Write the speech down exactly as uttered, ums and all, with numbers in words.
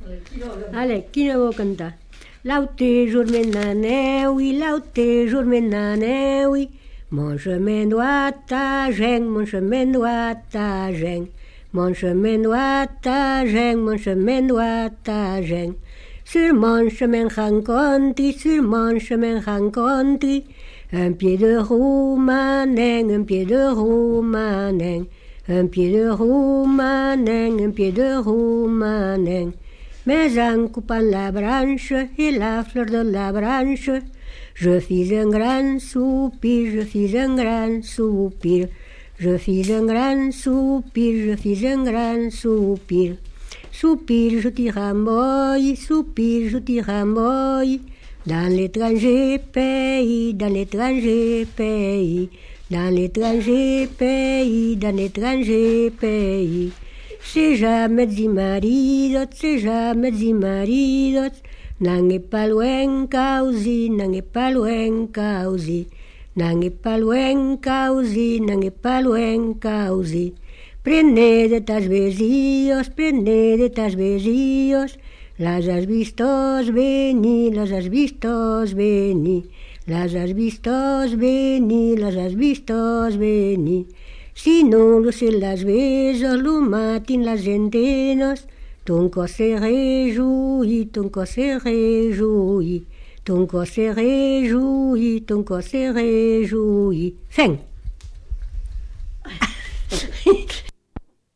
Allez, qui ne veut cantar? L'autre jour maintenant, oui, l'autre jour maintenant, oui. Mon chemin doit à Geng, mon chemin doit à Geng. Mon chemin doit à Geng, mon chemin doit à Geng. Sur mon chemin rencontre, sur mon chemin rencontre, un pied de roumanin, un pied de roumanin. Un pied de roumanin, un pied de roumanin. Mais en coupant la branche et la fleur de la branche, je fis un grand soupir, je fis un grand soupir. Je fis un grand soupir, je fis un grand soupir. Soupir, je tiramoille, soupir, je tiramoille. Dans l'étranger pays, dans l'étranger pays. Dans l'étranger pays, dans l'étranger pays. C'est jamais dit maridos, c'est jamais dit maridos. N'en est pas loin causi, n'en est pas loin causi. N'en est pas loin causi, n'en est pas loin causi. Prenez de tas besillos, prenez de tas besillos. Las has vistos venir, las has vistos venir. Las has vistos venir, las has vistos venir. Si no los se las besos, lo matin las entenos. Ton cos se réjouit, ton cos se réjouit. Ton cos se réjouit, ton cos se réjouit. Fin.